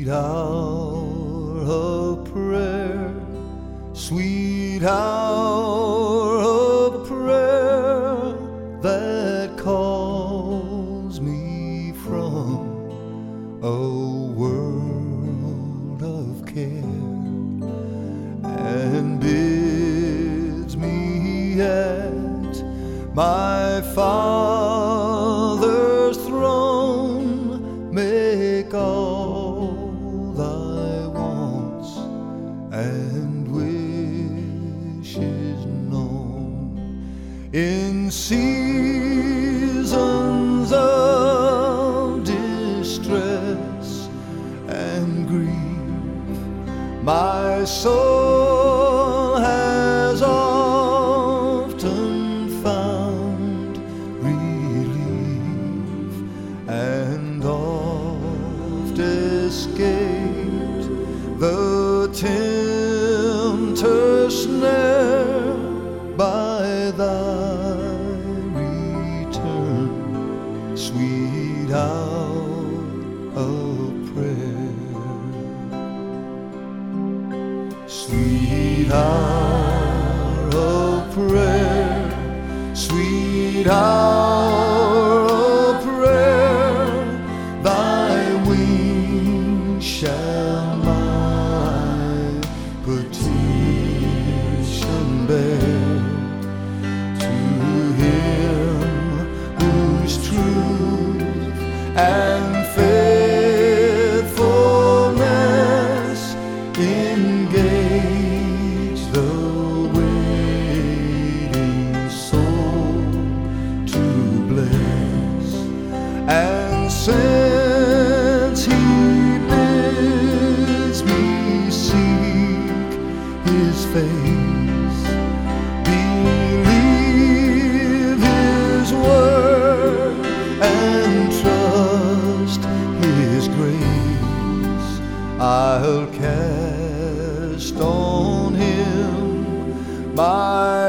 Sweet hour of prayer, sweet hour of prayer that calls me from a world of care and bids me at my Father's throne make all thy wants and wishes known. In seasons of distress and grief, my soul has often found relief and oft escaped the tempter's snare by thy return, sweet hour of prayer. Sweet hour of prayer, sweet hour of prayer, thy wings shall my petition bear to him whose truth and faithfulness engage the waiting soul to bless. And since he bids me seek his face, believe his word and trust his grace, I'll cast on him my